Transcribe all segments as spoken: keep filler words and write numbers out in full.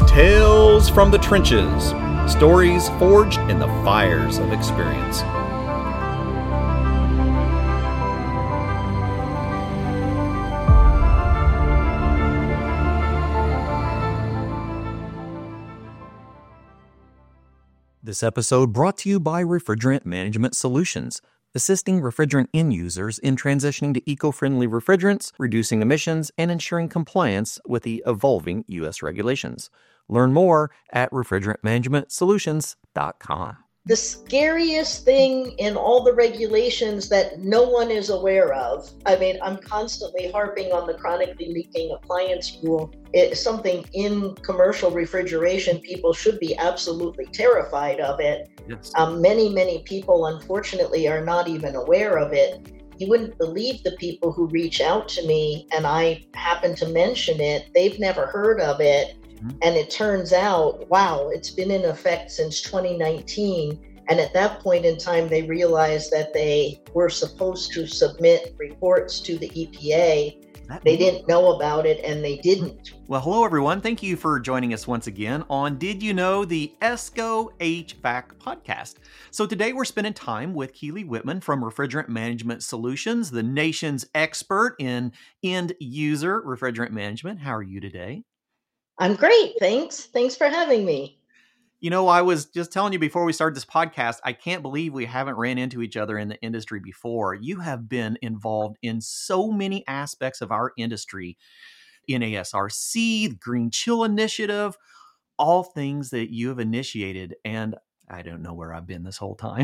Tales from the Trenches. Stories forged in the fires of experience. This episode brought to you by Refrigerant Management Solutions, assisting refrigerant end users in transitioning to eco-friendly refrigerants, reducing emissions, and ensuring compliance with the evolving U S regulations. Learn more at refrigerant management solutions dot com. The scariest thing in all the regulations that no one is aware of, I mean, I'm constantly harping on the chronically leaking appliance rule. It's something in commercial refrigeration. People should be absolutely terrified of it. Yes. Um, many, many people, unfortunately, are not even aware of it. You wouldn't believe the people who reach out to me and I happen to mention it. They've never heard of it. And it turns out, wow, it's been in effect since twenty nineteen. And at that point in time, they realized that they were supposed to submit reports to the E P A. They didn't know about it, and they didn't. Well, hello, everyone. Thank you for joining us once again on Did You Know, the ESCO H V A C podcast. So today we're spending time with Keely Whitman from Refrigerant Management Solutions, the nation's expert in end user refrigerant management. How are you today? I'm great. Thanks. Thanks for having me. You know, I was just telling you before we started this podcast, I can't believe we haven't ran into each other in the industry before. You have been involved in so many aspects of our industry, N A S R C, the Green Chill Initiative, all things that you have initiated. And I don't know where I've been this whole time.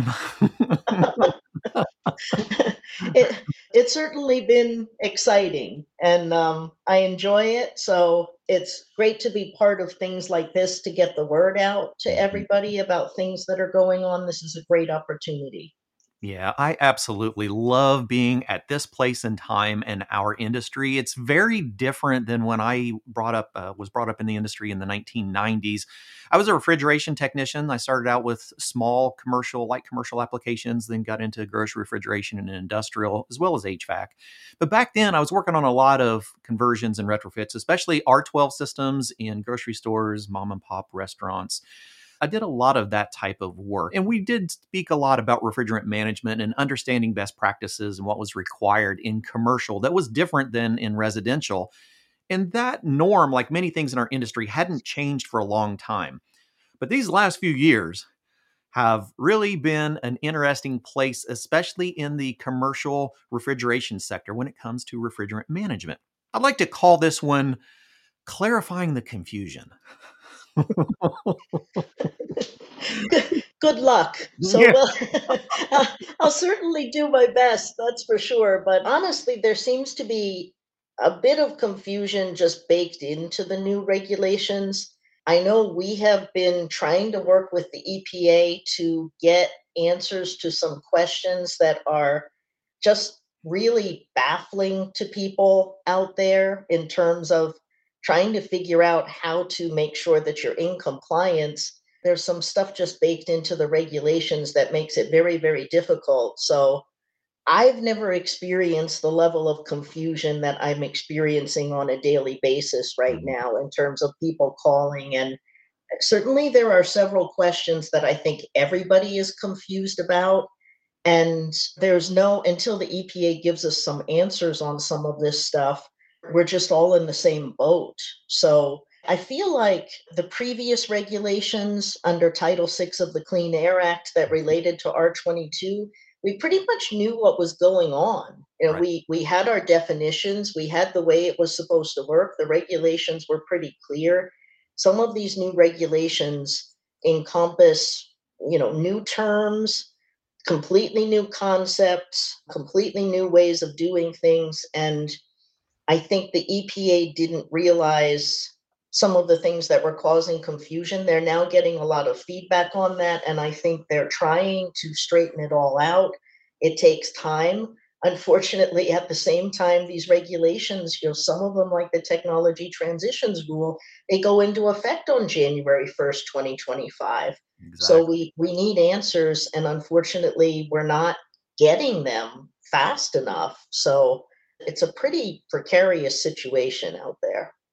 it, it's certainly been exciting, and um, I enjoy it. So it's great to be part of things like this to get the word out to everybody about things that are going on. This is a great opportunity. Yeah, I absolutely love being at this place and time in our industry. It's very different than when I brought up uh, was brought up in the industry in the nineteen nineties. I was a refrigeration technician. I started out with small commercial, light commercial applications, then got into grocery refrigeration and industrial, as well as H V A C. But back then, I was working on a lot of conversions and retrofits, especially R twelve systems in grocery stores, mom and pop restaurants. I did a lot of that type of work. And we did speak a lot about refrigerant management and understanding best practices and what was required in commercial that was different than in residential. And that norm, like many things in our industry, hadn't changed for a long time. But these last few years have really been an interesting place, especially in the commercial refrigeration sector when it comes to refrigerant management. I'd like to call this one clarifying the confusion. Good luck. So Yeah. well, I'll certainly do my best, that's for sure. But honestly, there seems to be a bit of confusion just baked into the new regulations. I know we have been trying to work with the E P A to get answers to some questions that are just really baffling to people out there in terms of trying to figure out how to make sure that you're in compliance. There's some stuff just baked into the regulations that makes it very, very difficult. So I've never experienced the level of confusion that I'm experiencing on a daily basis right now in terms of people calling. And certainly there are several questions that I think everybody is confused about. And there's no, until the E P A gives us some answers on some of this stuff, we're just all in the same boat. So I feel like the previous regulations under Title six of the Clean Air Act that related to R twenty-two, we pretty much knew what was going on. You know, Right. we, we had our definitions, we had the way it was supposed to work. The regulations were pretty clear. Some of these new regulations encompass, you know, new terms, completely new concepts, completely new ways of doing things. And I think the E P A didn't realize some of the things that were causing confusion. They're now getting a lot of feedback on that, and I think they're trying to straighten it all out. It takes time. Unfortunately, at the same time, these regulations, you know, some of them, like the technology transitions rule, they go into effect on January first, twenty twenty-five. So Exactly. we, we need answers, and unfortunately, we're not getting them fast enough. So it's a pretty precarious situation out there.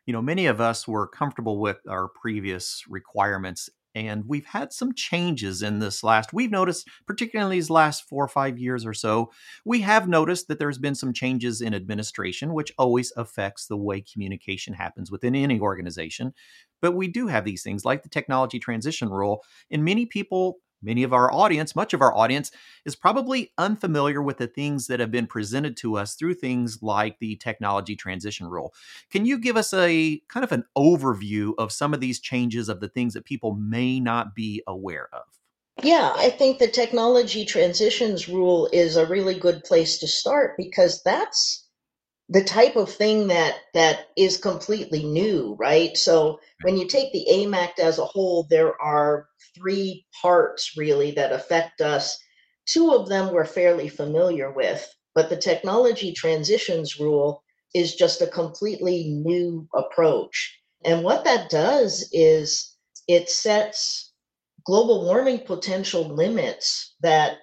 You know, many of us were comfortable with our previous requirements, and we've had some changes in this last, we've noticed, particularly these last four or five years or so, we have noticed that there's been some changes in administration, which always affects the way communication happens within any organization. But we do have these things like the technology transition rule, and many people, many of our audience, much of our audience is probably unfamiliar with the things that have been presented to us through things like the technology transition rule. Can you give us a kind of an overview of some of these changes, of the things that people may not be aware of? Yeah, I think the technology transitions rule is a really good place to start because that's the type of thing that that is completely new, right? So when you take the AIM Act as a whole, there are three parts really that affect us. Two of them we're fairly familiar with, but the technology transitions rule is just a completely new approach. And what that does is it sets global warming potential limits that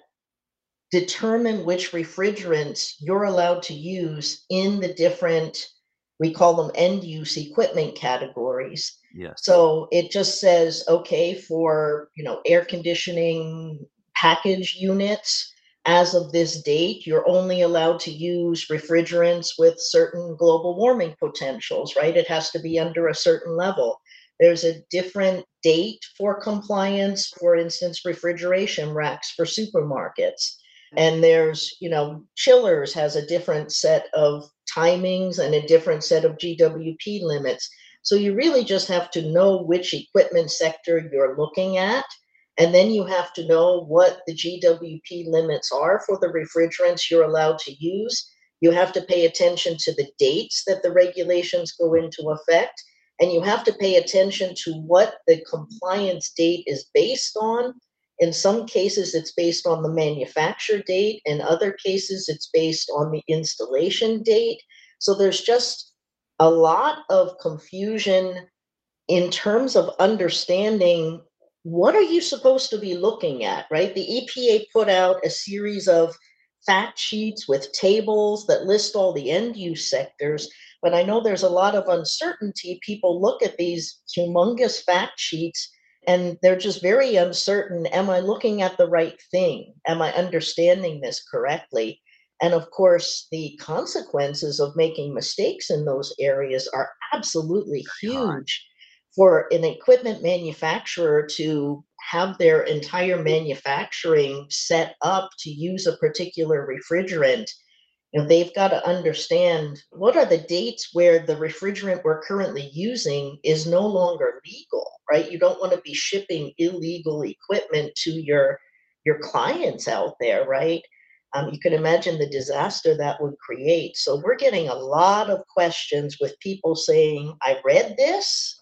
determine which refrigerants you're allowed to use in the different, we call them end use equipment categories. Yes. So it just says, okay, for, you know, air conditioning package units, as of this date, you're only allowed to use refrigerants with certain global warming potentials, right? It has to be under a certain level. There's a different date for compliance, for instance, refrigeration racks for supermarkets. And there's, you know, chillers has a different set of timings and a different set of G W P limits. So you really just have to know which equipment sector you're looking at. And then you have to know what the G W P limits are for the refrigerants you're allowed to use. You have to pay attention to the dates that the regulations go into effect. And you have to pay attention to what the compliance date is based on. In some cases, it's based on the manufacture date. In other cases, it's based on the installation date. So there's just a lot of confusion in terms of understanding what are you supposed to be looking at, right? The E P A put out a series of fact sheets with tables that list all the end use sectors, but I know there's a lot of uncertainty. People look at these humongous fact sheets and they're just very uncertain. Am I looking at the right thing? Am I understanding this correctly? And of course, the consequences of making mistakes in those areas are absolutely huge for an equipment manufacturer to have their entire manufacturing set up to use a particular refrigerant. You know, they've got to understand what are the dates where the refrigerant we're currently using is no longer legal, right? You don't want to be shipping illegal equipment to your your clients out there, right? Um, you can imagine the disaster that would create. So we're getting a lot of questions with people saying, "I read this,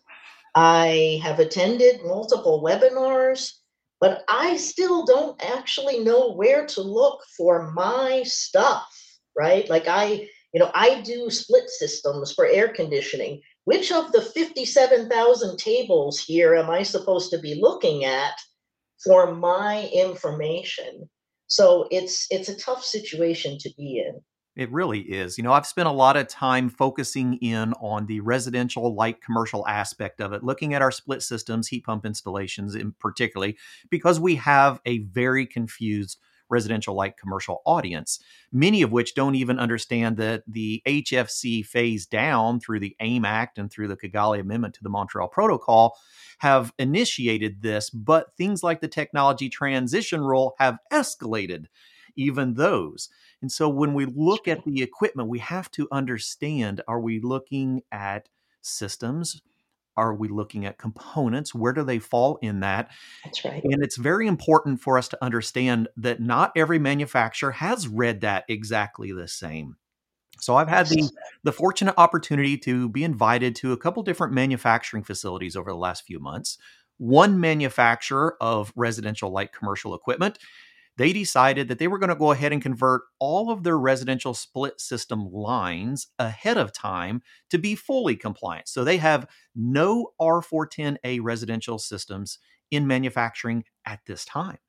I have attended multiple webinars, but I still don't actually know where to look for my stuff," right? Like I, you know, I do split systems for air conditioning. Which of the fifty-seven thousand tables here am I supposed to be looking at for my information? So it's it's a tough situation to be in. It really is. You know, I've spent a lot of time focusing in on the residential light commercial aspect of it, looking at our split systems, heat pump installations in particularly, because we have a very confused residential light commercial audience, many of which don't even understand that the H F C phase down through the AIM Act and through the Kigali Amendment to the Montreal Protocol have initiated this, but things like the technology transition rule have escalated even those. And so when we look at the equipment, we have to understand, are we looking at systems? Are we looking at components? Where do they fall in that? That's right. And it's very important for us to understand that not every manufacturer has read that exactly the same. So I've had the Yes. the fortunate opportunity to be invited to a couple different manufacturing facilities over the last few months. One manufacturer of residential light commercial equipment, they decided that they were going to go ahead and convert all of their residential split system lines ahead of time to be fully compliant. So they have no R four ten A residential systems in manufacturing at this time.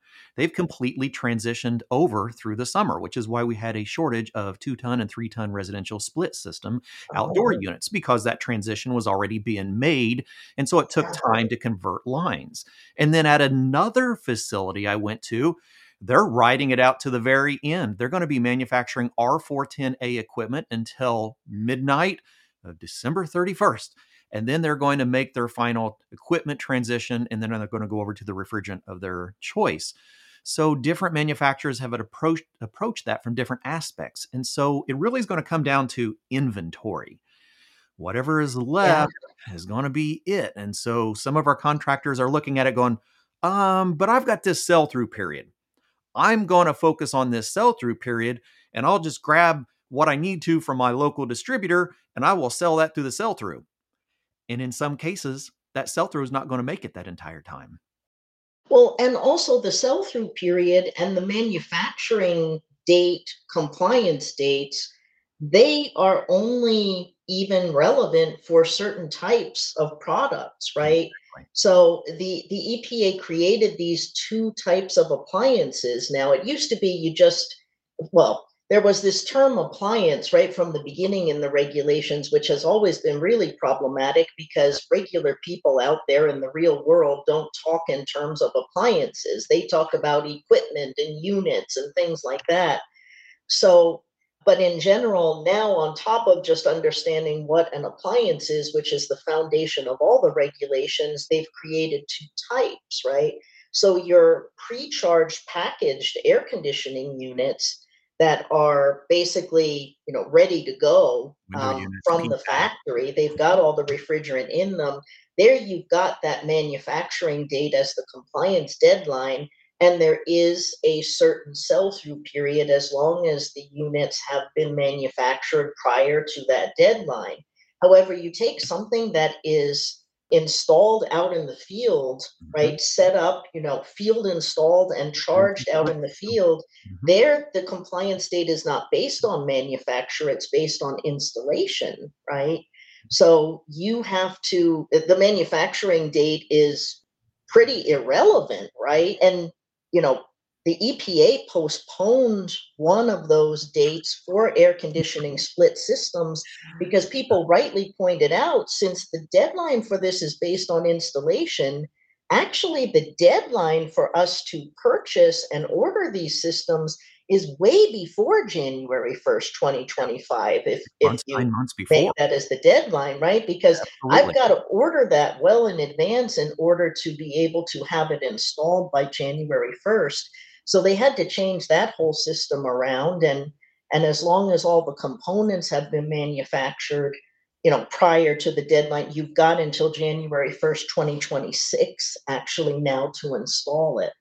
They've completely transitioned over through the summer, which is why we had a shortage of two ton and three ton residential split system outdoor Oh, units, because that transition was already being made. And so it took yeah. time to convert lines. And then at another facility I went to, they're riding it out to the very end. They're going to be manufacturing R four ten A equipment until midnight of December thirty-first. And then they're going to make their final equipment transition, and then they're going to go over to the refrigerant of their choice. So different manufacturers have approached approached that from different aspects. And so it really is going to come down to inventory. Whatever is Yeah. left is going to be it. And so some of our contractors are looking at it going, um, but I've got this sell through period. I'm going to focus on this sell through period, and I'll just grab what I need to from my local distributor and I will sell that through the sell through. And in some cases, that sell through is not going to make it that entire time. Well, and also the sell through period and the manufacturing date compliance dates, they are only even relevant for certain types of products, right? Exactly. So the, the E P A created these two types of appliances. Now, it used to be you just, well, there was this term appliance right from the beginning in the regulations, which has always been really problematic because regular people out there in the real world don't talk in terms of appliances. They talk about equipment and units and things like that. So, but in general, now on top of just understanding what an appliance is, which is the foundation of all the regulations, they've created two types, right? So your pre-charged packaged air conditioning units that are basically, you know, ready to go Window um, units, from the P PAC. factory. They've got all the refrigerant in them. There you've got that manufacturing date as the compliance deadline, and there is a certain sell through period as long as the units have been manufactured prior to that deadline. However, you take something that is installed out in the field, Mhm. right? Set up, you know, field installed and charged out in the field. Mhm. There, the compliance date is not based on manufacture, it's based on installation, right? So you have to, the manufacturing date is pretty irrelevant, right? And you know, the E P A postponed one of those dates for air conditioning split systems because people rightly pointed out, since the deadline for this is based on installation, actually the deadline for us to purchase and order these systems is way before January first, twenty twenty-five, if if Months, you nine months make before. that as the deadline, right? Because I've Absolutely. got to order that well in advance in order to be able to have it installed by January first. So they had to change that whole system around, and and as long as all the components have been manufactured, you know, prior to the deadline, you've got until January first, twenty twenty-six actually now to install it.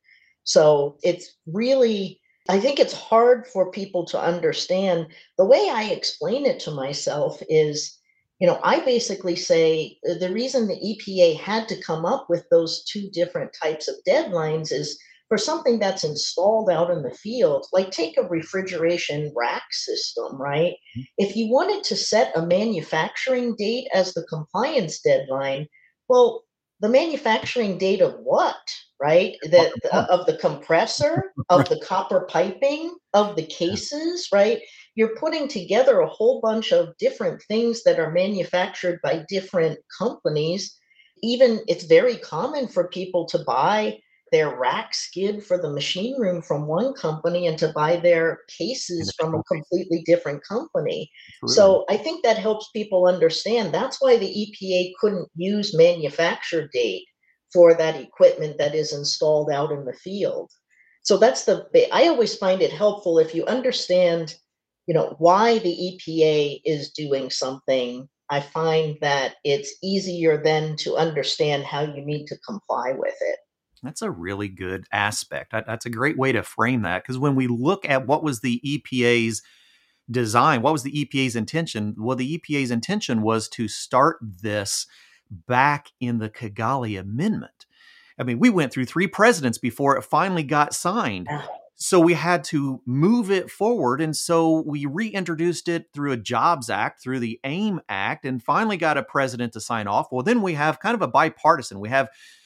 So it's really, I think it's hard for people to understand. The way I explain it to myself is, you know, I basically say uh, the reason the E P A had to come up with those two different types of deadlines is for something that's installed out in the field, like take a refrigeration rack system, right? Mhm. If you wanted to set a manufacturing date as the compliance deadline, well, the manufacturing date of what, right? What That uh, component? of the compressor, of the copper piping, of the cases, right? You're putting together a whole bunch of different things that are manufactured by different companies. Even it's very common for people to buy their rack skid for the machine room from one company and to buy their cases from a Individual pieces. completely different company. Absolutely. So I think that helps people understand. That's why the E P A couldn't use manufacture date for that equipment that is installed out in the field. So that's the, I always find it helpful if you understand, you know, why the E P A is doing something. I find that it's easier then to understand how you need to comply with it. That's a really good aspect. That- That's a great way to frame that, because when we look at what was the E P A's design, what was the E P A's intention? Well, the E P A's intention was to start this back in the Kigali Amendment. I mean, we went through three presidents before it finally got signed. Yeah. So we had to move it forward. And so we reintroduced it through a Jobs Act, through the AIM Act, and finally got a president to sign off. Well, then we have kind of a bipartisan. We have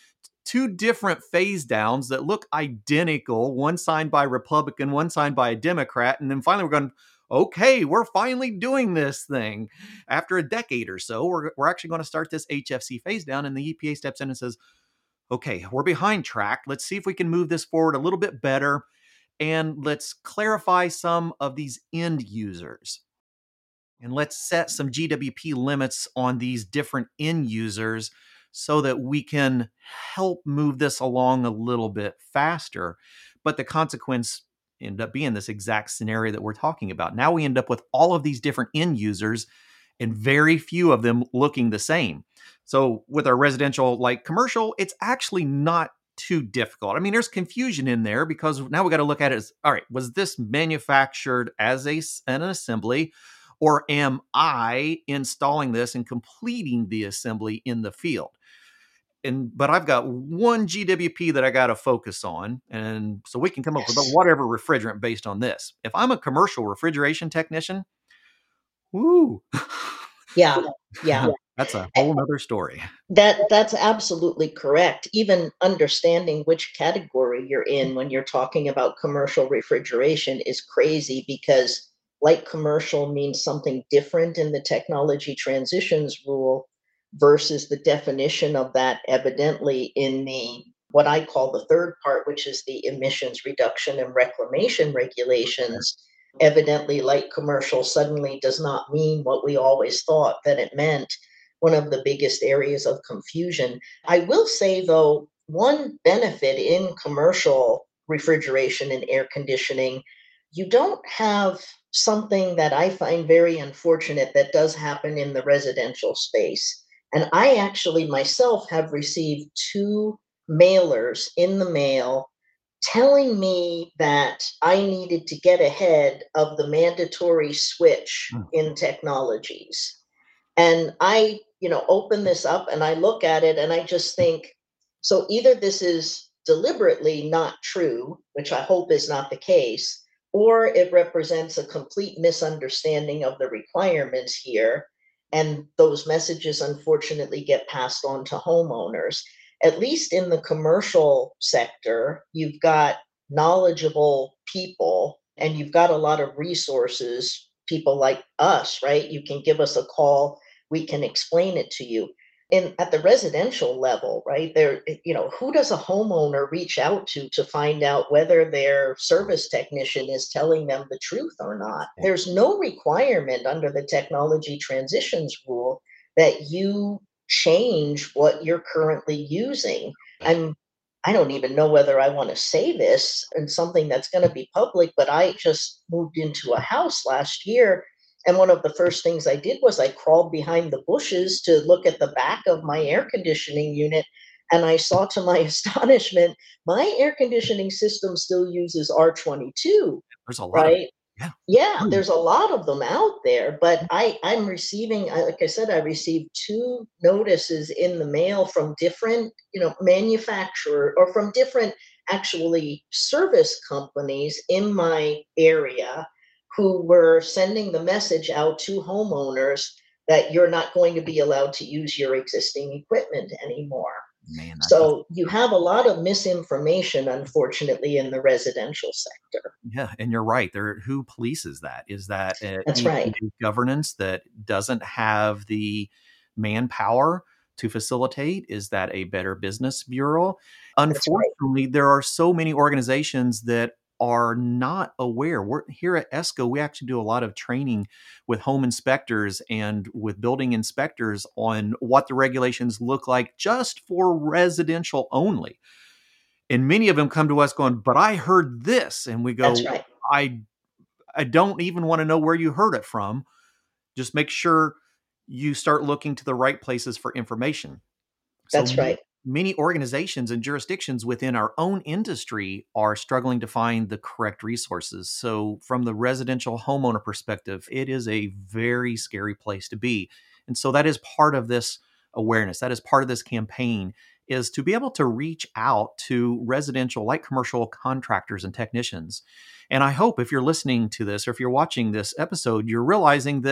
two different phase downs that look identical, one signed by a Republican, one signed by a Democrat. And then finally we're going, okay, we're finally doing this thing. After a decade or so, we're, we're actually going to start this H F C phase down. And the E P A steps in and says, okay, we're behind track. Let's see if we can move this forward a little bit better. And let's clarify some of these end users. And let's set some G W P limits on these different end users so that we can help move this along a little bit faster. But the consequence ended up being this exact scenario that we're talking about. Now we end up with all of these different end users and very few of them looking the same. So with our residential like commercial, it's actually not too difficult. I mean, there's confusion in there because now we got to look at it as, all right, was this manufactured as a, an assembly? Or am I installing this and completing the assembly in the field? And but I've got one G W P that I got to focus on. And so we can come up with whatever refrigerant based on this. If I'm a commercial refrigeration technician, woo. Yeah, yeah. That's a whole nother story. That that's absolutely correct. Even understanding which category you're in when you're talking about commercial refrigeration is crazy because light commercial means something different in the technology transitions rule versus the definition of that evidently in the what I call the third part, which is the emissions reduction and reclamation regulations. Evidently, light commercial suddenly does not mean what we always thought that it meant. One of the biggest areas of confusion. I will say, though, one benefit in commercial refrigeration and air conditioning, you don't have something that I find very unfortunate that does happen in the residential space. And I actually myself have received two mailers in the mail telling me that I needed to get ahead of the mandatory switch in technologies. And I, you know, open this up and I look at it and I just think, so either this is deliberately not true, which I hope is not the case, or it represents a complete misunderstanding of the requirements here. And those messages unfortunately get passed on to homeowners. At least in the commercial sector, you've got knowledgeable people and you've got a lot of resources, people like us, right? You can give us a call, we can explain it to you. And at the residential level, right, there, you know, who does a homeowner reach out to to find out whether their service technician is telling them the truth or not? There's no requirement under the technology transitions rule that you change what you're currently using. I'm I don't even know whether I want to say this in something that's going to be public, but I just moved into a house last year. And one of the first things I did was I crawled behind the bushes to look at the back of my air conditioning unit. And I saw to my astonishment, my air conditioning system still uses R twenty-two. There's a lot right? of yeah. Yeah, there's a lot of them out there, but I, I'm receiving, I- like I said, I received two notices in the mail from different, you know, manufacturer or from different actually service companies in my area who were sending the message out to homeowners that you're not going to be allowed to use your existing equipment anymore. Man, that's just, So you have a lot of misinformation, unfortunately, in the residential sector. yeah, and you're right. There, who polices that? Is that uh, That's E P A right. governance that doesn't have the manpower to facilitate? Is that a Better Business Bureau? That's right. Unfortunately, there are so many organizations that are not aware. We're here at ESCO. We actually do a lot of training with home inspectors and with building inspectors on what the regulations look like just for residential only. And many of them come to us going, but I heard this. And we That's go, right. I I don't even want to know where you heard it from. Just make sure you start looking to the right places for information. So That's m- right. many organizations and jurisdictions within our own industry are struggling to find the correct resources. So from the residential homeowner perspective, it is a very scary place to be. And so that is part of this awareness. That is part of this campaign, is to be able to reach out to residential, light commercial contractors and technicians. And I hope if you're listening to this or if you're watching this episode, you're realizing that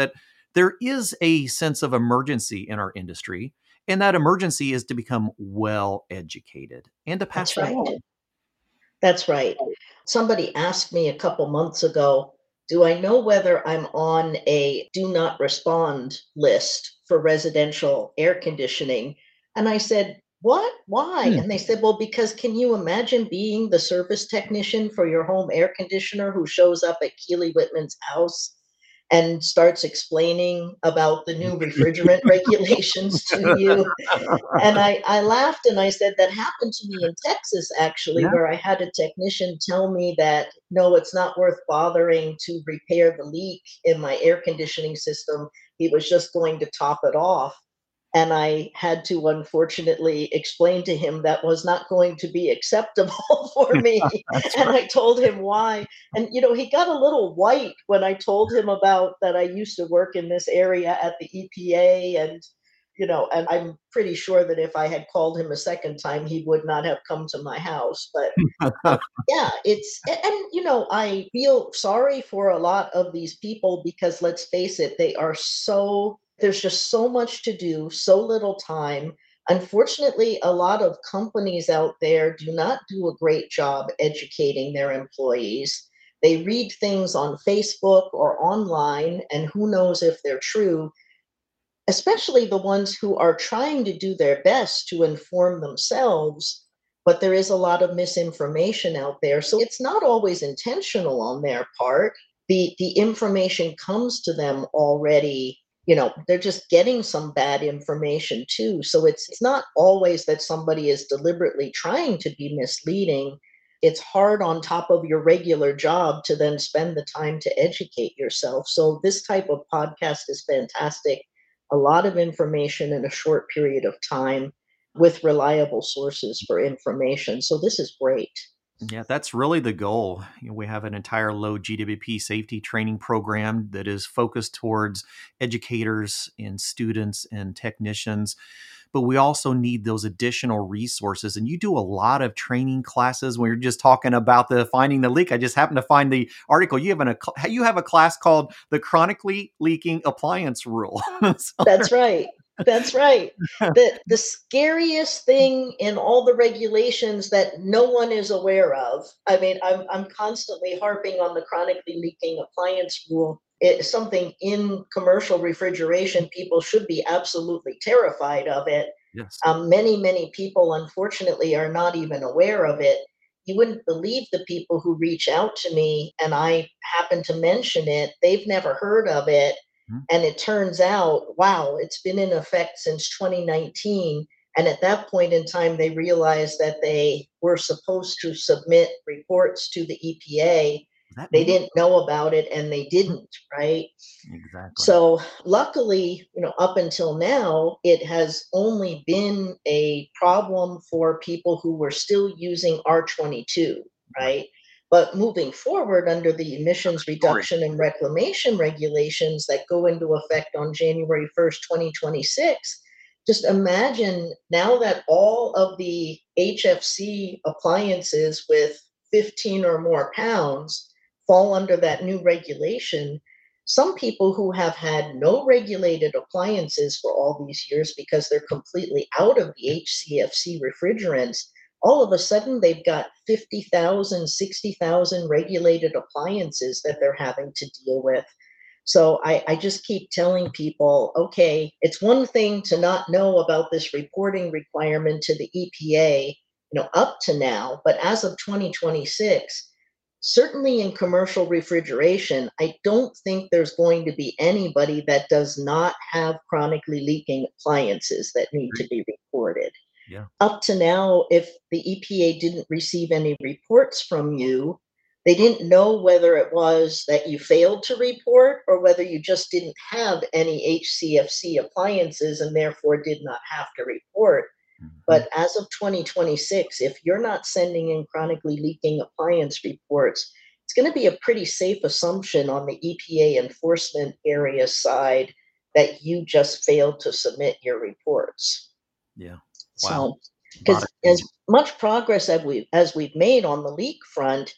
There is a sense of emergency in our industry, and that emergency is to become well educated and to pass That's that right. on. That's right. Somebody asked me a couple months ago, do I know whether I'm on a do not respond list for residential air conditioning? And I said, what? Why? Hmm. And they said, well, because can you imagine being the service technician for your home air conditioner who shows up at Keely Whitman's house and starts explaining about the new refrigerant regulations to you? And I, I laughed and I said, that happened to me in Texas, actually, Yeah. where I had a technician tell me that no, it's not worth bothering to repair the leak in my air conditioning system. He was just going to top it off. And I had to unfortunately explain to him that was not going to be acceptable for me. That's And right. I told him why. And, you know, he got a little white when I told him about that I used to work in this area at the E P A. And, you know, and I'm pretty sure that if I had called him a second time, he would not have come to my house. But um, yeah, it's, a- and, you know, I feel sorry for a lot of these people because let's face it, they are so, there's just so much to do, so little time. Unfortunately, a lot of companies out there do not do a great job educating their employees. They read things on Facebook or online, and who knows if they're true, especially the ones who are trying to do their best to inform themselves, but there is a lot of misinformation out there. So it's not always intentional on their part. The the information comes to them already, you know, they're just getting some bad information too. So it's it's not always that somebody is deliberately trying to be misleading. It's hard on top of your regular job to then spend the time to educate yourself. So this type of podcast is fantastic, a lot of information in a short period of time with reliable sources for information. So this is great. Yeah, that's really the goal. You know, we have an entire low G W P safety training program that is focused towards educators and students and technicians, but we also need those additional resources. And you do a lot of training classes when you're just talking about the finding the leak. I just happened to find the article. You have an a, you have a class called the chronically leaking appliance rule. So That's right. That's right. The the scariest thing in all the regulations that no one is aware of. I mean, I'm I'm constantly harping on the chronically leaking appliance rule. It's something in commercial refrigeration. People should be absolutely terrified of it. yes. Um, many, many people, unfortunately, are not even aware of it. You wouldn't believe the people who reach out to me and I happen to mention it. They've never heard of it, Mhm. and it turns out, wow, it's been in effect since twenty nineteen. And at that point in time, they realized that they were supposed to submit reports to the E P A. Is that They me? didn't know about it and they didn't, right? Exactly. So luckily, you know, up until now, it has only been a problem for people who were still using R twenty-two, Right. right? But moving forward under the emissions Story. reduction and reclamation regulations that go into effect on January first, twenty twenty-six, just imagine now that all of the H F C appliances with fifteen or more pounds fall under that new regulation. Some people who have had no regulated appliances for all these years because they're completely out of the H C F C refrigerants, all of a sudden they've got fifty thousand, sixty thousand regulated appliances that they're having to deal with. So I, I just keep telling people, okay, it's one thing to not know about this reporting requirement to the E P A, you know, up to now, but as of twenty twenty-six, certainly in commercial refrigeration, I don't think there's going to be anybody that does not have chronically leaking appliances that need to Great. be reported. Yeah. Up to now, if the E P A didn't receive any reports from you, they didn't know whether it was that you failed to report or whether you just didn't have any H C F C appliances and therefore did not have to report. Mhm. But as of twenty twenty-six, if you're not sending in chronically leaking appliance reports, it's going to be a pretty safe assumption on the E P A enforcement area side that you just failed to submit your reports. Yeah. Wow. So, A lot because of as change. much progress as we as we've made on the leak front,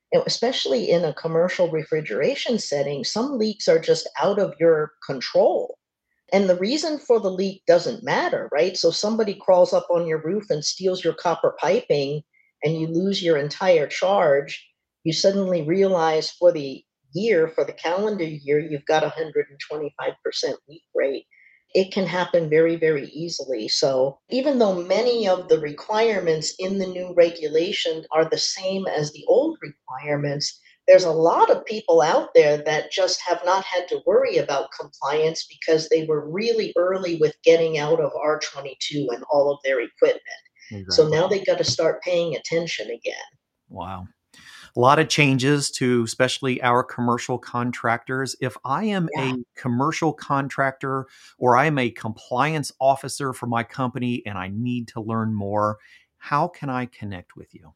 You know, especially in a commercial refrigeration setting, some leaks are just out of your control. And the reason for the leak doesn't matter, right? So somebody crawls up on your roof and steals your copper piping and you lose your entire charge. You suddenly realize for the year, for the calendar year, you've got a one hundred twenty-five percent leak rate. It can happen very, very easily. So even though many of the requirements in the new regulation are the same as the old requirements, there's a lot of people out there that just have not had to worry about compliance because they were really early with getting out of R twenty-two and all of their equipment. So Exactly. now they got to start paying attention again. Wow. A lot of changes to especially our commercial contractors. If I am Yeah. a commercial contractor or I'm a compliance officer for my company and I need to learn more, how can I connect with you?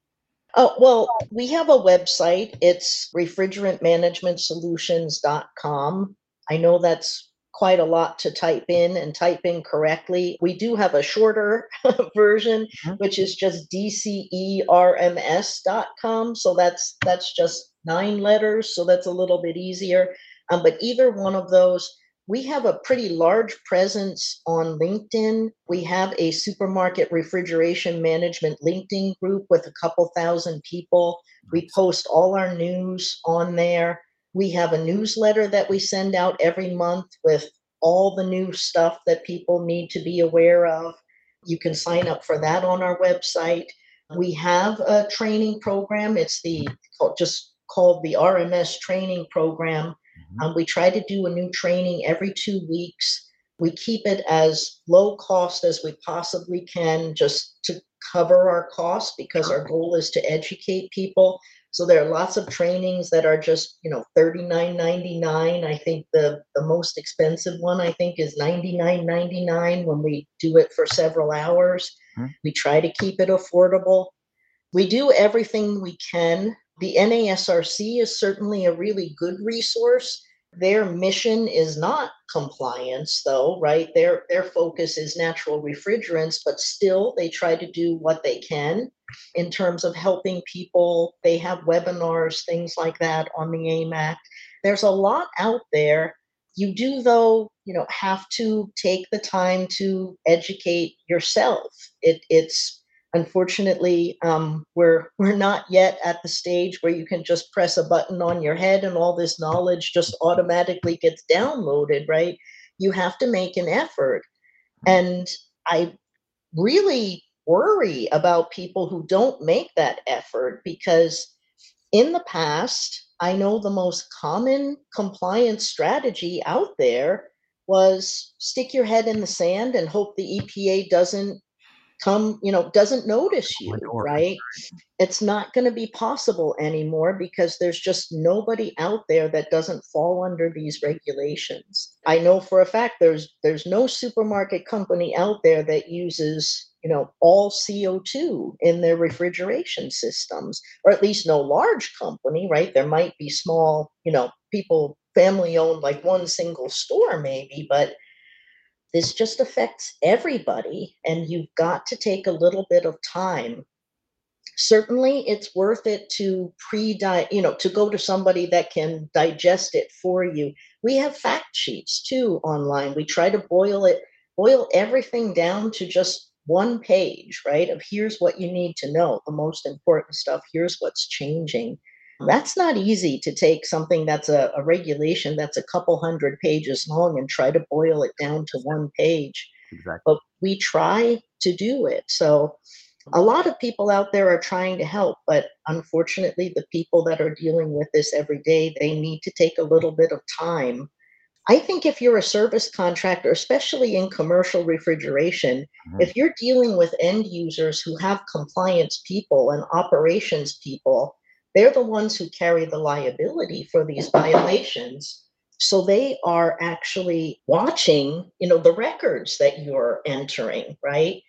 Oh, well, we have a website. It's refrigerant management solutions dot com. I know that's quite a lot to type in and type in correctly. We do have a shorter version, Mhm. which is just d c e r m s dot com. So that's that's just nine letters, so that's a little bit easier. Um, but either one of those, we have a pretty large presence on LinkedIn. We have a supermarket refrigeration management LinkedIn group with a couple thousand people. We Nice. post all our news on there. We have a newsletter that we send out every month with all the new stuff that people need to be aware of. You can sign up for that on our website. We have a training program. It's the just called the R M S training program. Mhm. Um, we try to do a new training every two weeks. We keep it as low cost as we possibly can just to cover our costs because Sure. our goal is to educate people. So there are lots of trainings that are just, you know, thirty-nine ninety-nine. I think the the most expensive one I think is ninety-nine ninety-nine when we do it for several hours. Mhm. We try to keep it affordable. We do everything we can. The N A S R C is certainly a really good resource. Their mission is not compliance, though, right? Their their focus is natural refrigerants, but still they try to do what they can in terms of helping people. They have webinars, things like that on the A M A C. There's a lot out there. You do, though, you know, have to take the time to educate yourself. It, it's Unfortunately, um, we're we're not yet at the stage where you can just press a button on your head and all this knowledge just automatically gets downloaded, right? You have to make an effort. Mhm. And I really worry about people who don't make that effort because in the past, I know the most common compliance strategy out there was stick your head in the sand and hope the E P A doesn't come, you know, doesn't notice My you, door. right? It's not going to be possible anymore because there's just nobody out there that doesn't fall under these regulations. I know for a fact there's there's no supermarket company out there that uses, you know, all C O two in their refrigeration systems, or at least no large company, right? There might be small, you know, people family owned like one single store maybe, but this just affects everybody, and you've got to take a little bit of time. Certainly, it's worth it to pre you know, to go to somebody that can digest it for you. We have fact sheets too online. We try to boil it, boil everything down to just one page, right? Of here's what you need to know, the most important stuff. Here's what's changing. That's not easy to take something that's a, a regulation that's a couple hundred pages long and try to boil it down to one page. Exactly. But we try to do it. So a lot of people out there are trying to help, but unfortunately, the people that are dealing with this every day, they need to take a little bit of time. I think if you're a service contractor, especially in commercial refrigeration, Mhm. if you're dealing with end users who have compliance people and operations people, they're the ones who carry the liability for these violations. So they are actually watching, you know, the records that you're entering, right?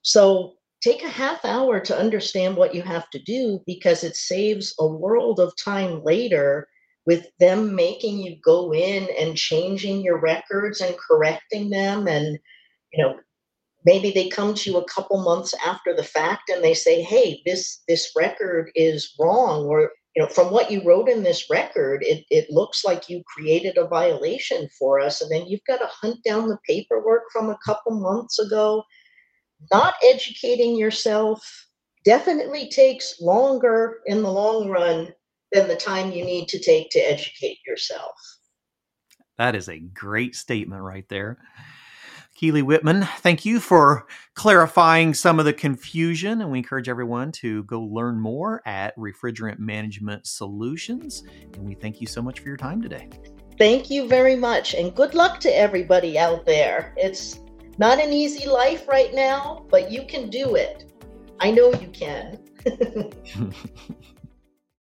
So take a half hour to understand what you have to do because it saves a world of time later with them making you go in and changing your records and correcting them. And you know, maybe they come to you a couple months after the fact and they say, hey, this this record is wrong, or you know, from what you wrote in this record, it, it looks like you created a violation for us. And then you've got to hunt down the paperwork from a couple months ago. Not educating yourself definitely takes longer in the long run than the time you need to take to educate yourself. That is a great statement right there. Keely Whitman, thank you for clarifying some of the confusion, and we encourage everyone to go learn more at Refrigerant Management Solutions. And we thank you so much for your time today. Thank you very much, and good luck to everybody out there. It's not an easy life right now, but you can do it. I know you can.